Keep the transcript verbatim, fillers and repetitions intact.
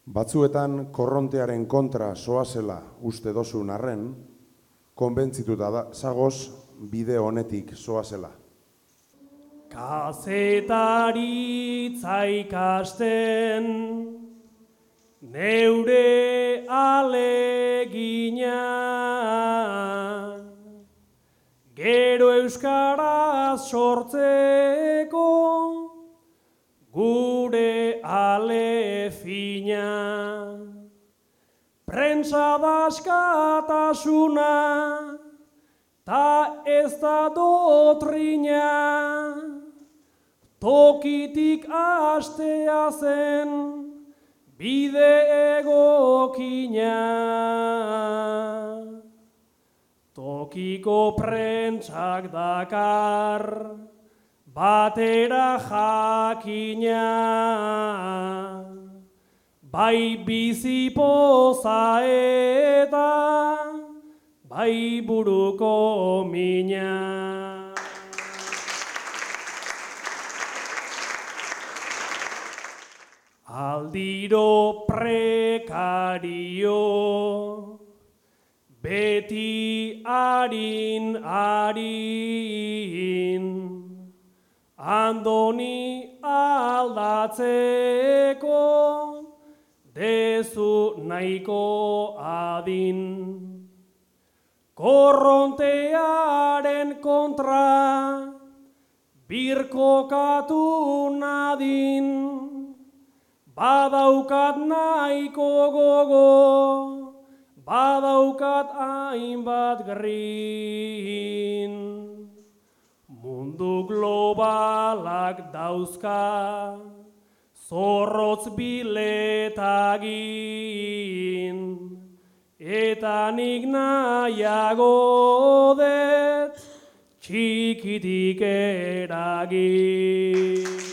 Batzuetan korrontearen kontra soazela uste dozun arren, konbentzituta da zagoz bide honetik soazela. Kazetaritza ikasten neure alegina, gero euskaraz sortzeko gure alefina. Prentsa da askatasuna, ta ez da dotrina, tokitik hastea zen bide egokina. Tokiko prentsak dakar batera jakina, bai bizipoza eta bai buruko mina. Aldiro prekario, beti arin arin, andoni aldatzeko dezu nahiko adin. Korrontearen kontra birkokatu nadin, badaukat nahiko gogo, badaukat hainbat grin. Mundu globalak dauzka zorrotz biletagin, eta nik nahiago dut txikitik eragin.